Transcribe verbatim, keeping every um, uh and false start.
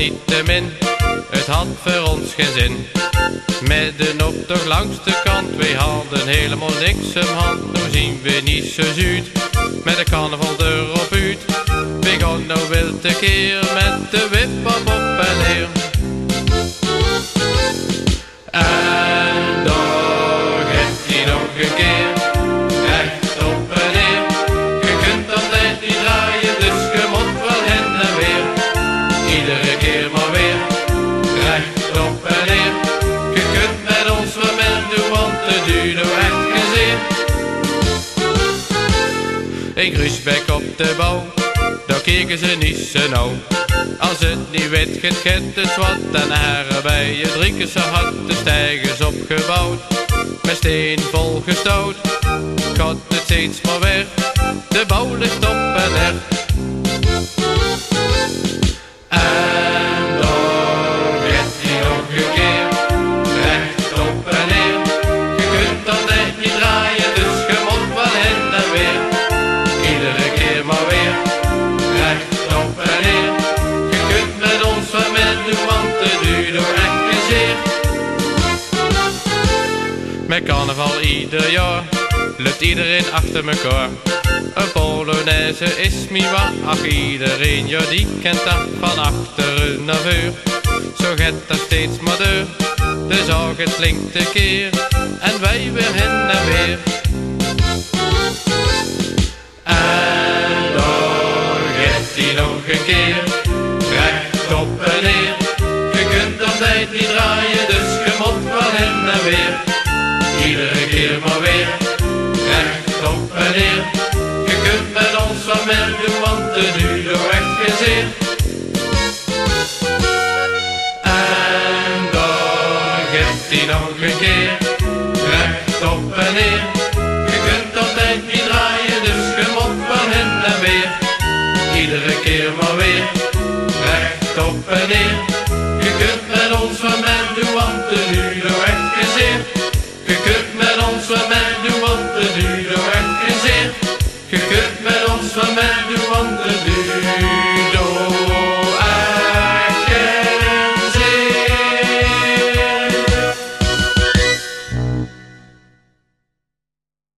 niettemin, het had voor ons geen zin. Midden op toch langs de kant, wij hadden helemaal niks in hand. Nou zien we niet zo zuid, met de carnaval erop uit. We gaan nou wild een keer met de wip op op en neer. En dan gaat hij nog een keer, recht op en neer. Je kunt altijd niet draaien, dus je moet wel heen en weer. Iedere keer maar weer, recht op en neer. Je kunt met ons wat meer doen, want het duurt nou echt geen zeer. Een grusbek op de bouw, daar keken ze niet zo nauw. Als het niet weet, get get het wat. En heren bij je drinken ze hard, de stijgers opgebouwd, met steen volgestouwd. Gaat het steeds maar weg, de bouw ligt op en er. En dan gaat hij nog een keer, recht op en neer. Je kunt altijd niet draaien, dus je moet wel heen en weer. Iedere keer maar weer, recht op en neer. Je kunt met ons wat meer doen, want het duurt nog echt geen zeer. Met carnaval ieder jaar loopt iedereen achter elkaar. Een Polonaise is mi wat, ach iedereen, ja die kent dat van achteren naar voor. Zo gaat dat steeds maar door, de zorg het slinkt een keer, en wij weer heen en weer. En dan gaat hij nog een keer, recht op en neer. Je kunt altijd niet draaien, dus je moet wel heen en weer. Iedere keer maar weer, recht op en neer. Je kunt met ons wat meer doen, want het duurt nog echt geen zeer. En dan gaat hij nog een keer, recht op en neer. Je kunt altijd niet draaien, dus je moet wel heen en weer. Iedere keer maar weer, recht op en neer.